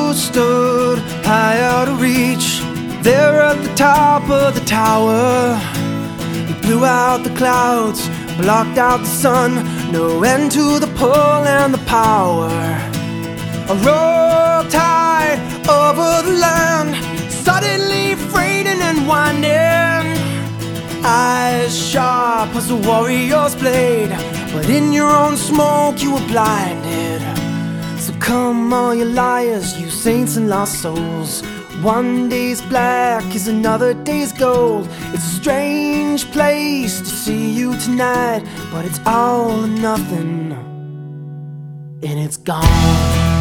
You stood high out of reach, there at the top of the tower. You blew out the clouds, blocked out the sun, no end to the pull and the power. A roll tide over the land, suddenly freighting and winding. Eyes sharp as a warrior's blade, but in your own smoke you were blinded. So come all you liars, you saints and lost souls. One day's black is another day's gold. It's a strange place to see you tonight, but it's all or nothing, and it's gone.